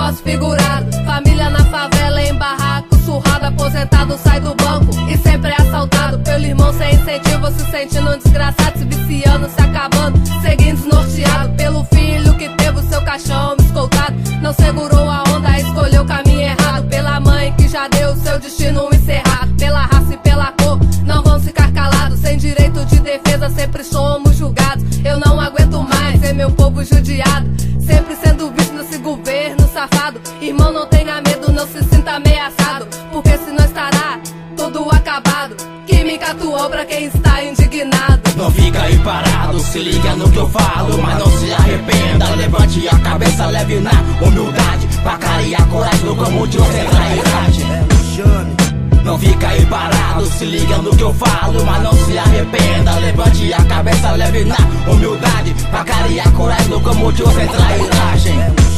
negócio figurado. Família na favela, em barraco, surrado, aposentado, sai do banco e sempre é assaltado pelo irmão sem incentivo, se sentindo um desgraçado, se viciando, se acabando, seguindo desnorteado pelo filho que teve o seu caixão escoltado. Não segurou a onda, escolheu o caminho errado, pela mãe que já deu o seu destino encerrado, pela raça e pela cor, não vão ficar calados, sem direito de defesa sempre somos julgados. Eu não aguento mais ser meu povo judiado, sempre sendo visto nesse governo safado. Irmão, não tenha medo, não se sinta ameaçado, porque senão estará tudo acabado. Química atuou pra quem está indignado. Não fica aí parado, se liga no que eu falo, mas não se arrependa. Levante a cabeça, leve na humildade, pra clarear coragem, locomotiva sem trairagem. Não fica aí parado, se liga no que eu falo, mas não se arrependa. Levante a cabeça, leve na humildade, pra clarear coragem, locomotiva sem trairagem.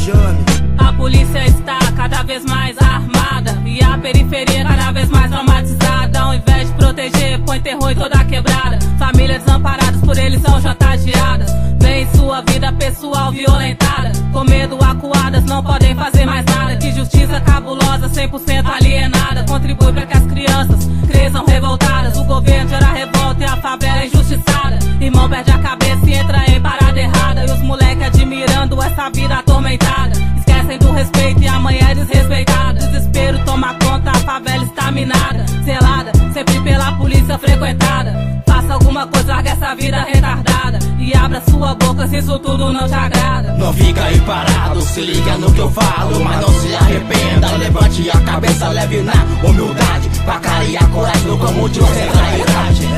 A polícia está cada vez mais armada e a periferia cada vez mais traumatizada. Ao invés de proteger, põe terror em toda a quebrada. Famílias desamparadas por eles são chantageadas. Vem sua vida pessoal violentada, com medo acuadas, não podem fazer mais nada. Que justiça cabulosa, 100% alienada, contribui para que as crianças cresçam revoltadas. O governo gera revolta e a favela é injustiçada. Irmão perde a cabeça e entra em parada errada. E os moleques admirando essa vida atormentada, esquecem do respeito e amanhã é desrespeitada. Desespero toma conta, a favela está minada, selada, sempre pela polícia frequentada. Faça alguma coisa, larga essa vida retardada e abra sua boca se isso tudo não te agrada. Não fica aí parado, se liga no que eu falo, mas não se arrependa. Levante a cabeça, leve na humildade, pra clarear coragem, locomotiva sem trairagem.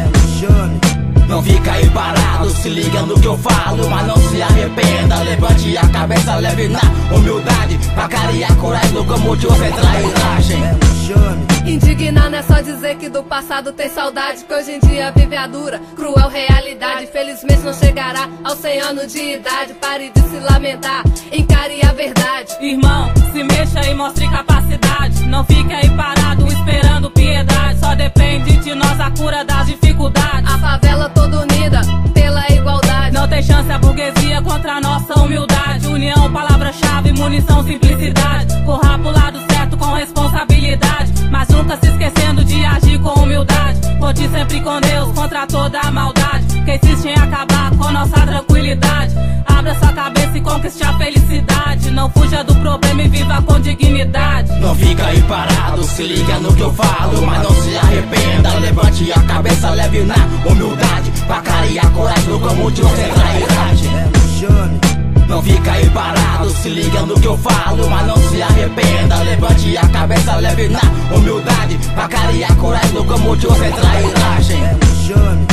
Não fica aí parado, se liga no que eu falo, mas não se arrependa. Levante a cabeça, leve na humildade, pra clarear coragem, locomotiva sem trairagem. Indignar não é só dizer que do passado tem saudade, que hoje em dia vive a dura, cruel realidade. Felizmente não chegará aos 100 anos de idade. Pare de se lamentar, encare a verdade. Irmão, se mexa e mostre capacidade, não fique aí parado esperando piedade. Só depende de nós a cura das dificuldades. A favela toda unida pela igualdade. Não tem chance a burguesia contra a nossa humildade. União, palavra-chave, munição, simplicidade. Corra pro lado certo com responsabilidade, mas nunca se esquecendo de agir com humildade. Conte sempre com Deus contra toda a maldade que insiste em acabar com nossa tranquilidade. Abra sua cabeça e conquiste a felicidade. Não fuja do problema e viva com dignidade. Não fica aí parado, se liga no que eu falo, mas não se arrependa. Levante a cabeça, leve na humildade, pra clarear coragem, locomotiva sem trairagem. Não fica aí parado, se liga no que eu falo, mas não se arrependa. Levante a cabeça, leve na humildade, pra clarear coragem, locomotiva sem trairagem.